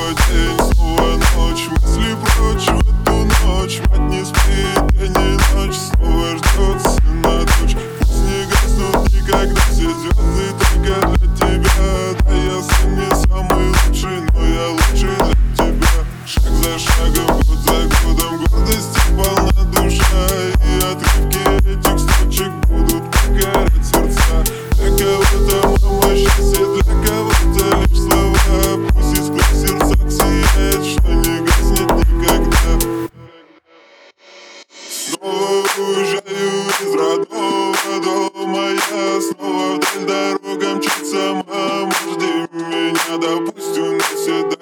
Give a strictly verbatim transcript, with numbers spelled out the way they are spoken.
Снова день, снова ночь, мысли прочь в эту ночь. Мать не спит, день и ночь, снова ждет сына дочь. Пусть не гаснут никогда все звезды только для тебя. Да, я сын не самый лучший, но я лучший для тебя. Шаг за шагом, год за годом, гордости полна душа. И отрывки этих строчек будут покорять сердца. Для кого-то мама счастье, для кого-то лишь слова. Пусть искра в сердцах сияет, что не гаснет никогда. Снова уезжаю из родного дома я. Снова вдаль дорога мчится, мама, жди меня, да пусть унесет.